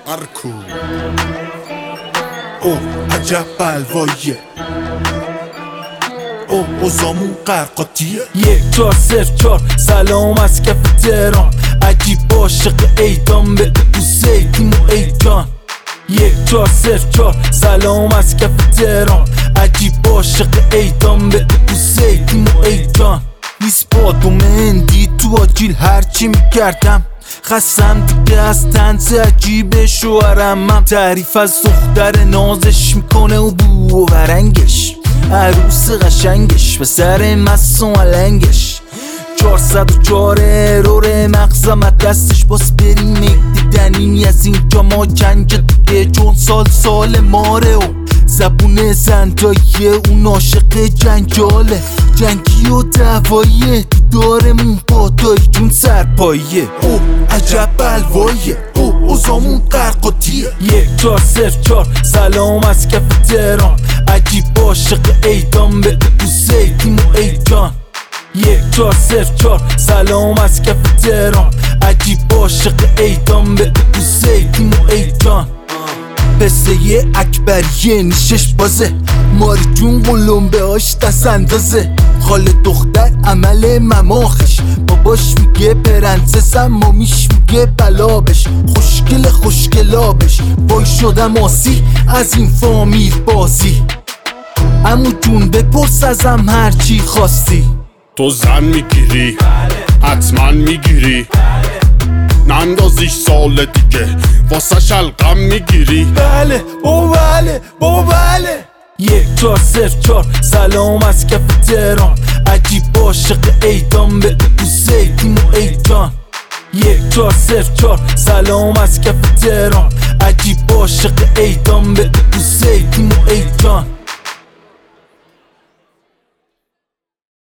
ارکو او عجب بلواییه او اوزامون قرقاتیه 1404 سلام از کف تهران عجیب عاشق ایدان بده بوسه تیمو ایدان 1404 سلام از کف تهران عجیب عاشق ایدان بده بوسه تیمو ایدان نیست بادوم هندی تو آجیل هرچی میکردم خستم دیگه از طنز عجیب شوهرم تعریف از دختر نازش میکنه و بو و برنگش عروس قشنگش به سر مست و ملنگش 404 ارور مغزم دستش باز بریم دیدنی از اینجا ما جنگ دیگه چون سال ماره و زبون زندایی اون عاشق جنجاله جنگی و دعواییه دیدارمون پادایی جون سرپاییه او عجب بلواییه او اوزامون قرقاتیه 1404 سلام از کف تهران عجیب عاشق ایدان بده بوسه تیمو ایدان 1404 سلام از کف تهران عجیب عاشق ایدان بده بوسه تیمو ایدان قصه اکبریه نیشش بازه ماری جون قلمبه هاش دست اندازه خال دختر عمل مماخش باباش میگه پرنسسم مامیش میگه بلابش خوشگلابش وای شدم آسی از این فامیل بازی عمو جون بپرس ازم هرچی خواستی تو زن میگیری حتما میگیری نندازیش سال دیگه واسه شلقم میگیری بله بابا بله 1404 سلام از کف تهران عجیب عاشق ایدان بده بوسه تیمو ایدان 1404 سلام از کف تهران عجیب عاشق ایدان بده بوسه تیمو ایدان